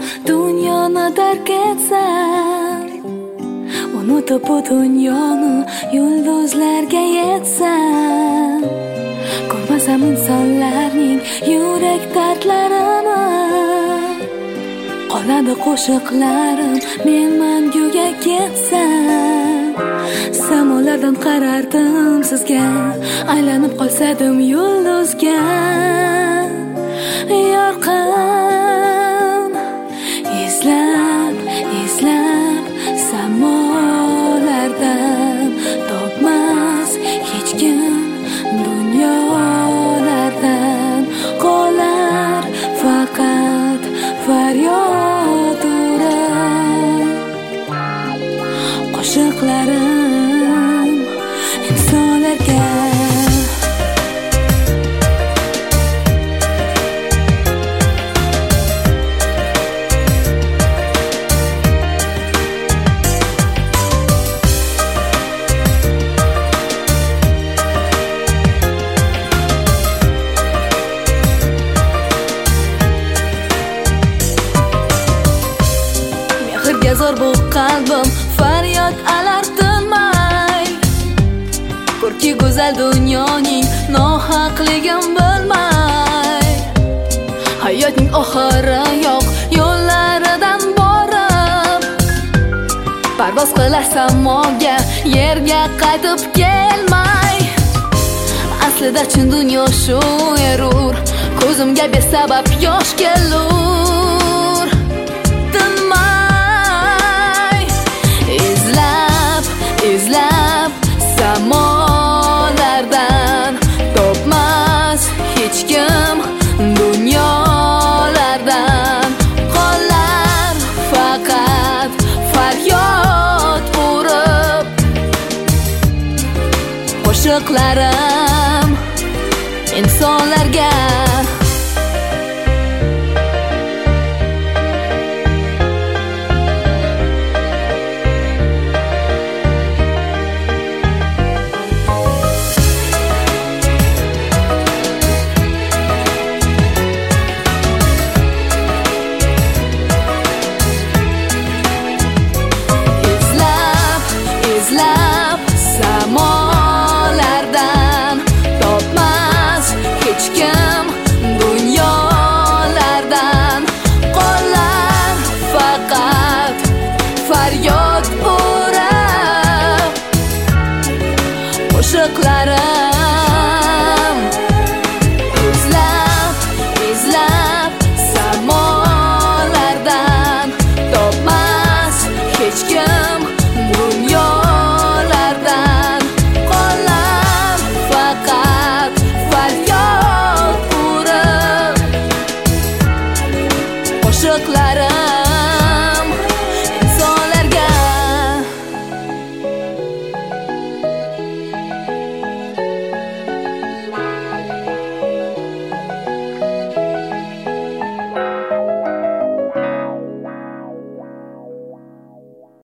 Dunyoni tark etsam, unutib bu dunyoni yulduzlarga yetsam, ko'rmasam insonlarning yurak dardlarini, qoladi qo'shiqlarim men manguga ketsam. Samolardan qarardim sizga, aylanib qolsadim yulduzga. Yorqin izlab samolardan topmas hech kim dunyolardan. Qolar faqat faryod urib, qo'shiqlarim insonlarga. Zor bu qalbim faryod alar tinmay, ko'rki go'zal dunyoning nohaqligim bilmay. Hayotning oxiri yo'q yo'llaridan borib, parvoz qilar samoga, yerga qaytib kelmay. Aslida chin dunyo shu erur, ko'zimga besabab yosh kelur. Izlab samolardan topmas hech kim dunyolardan. Qolar faqat faryod urib, qo'shiqlarim insonlarga.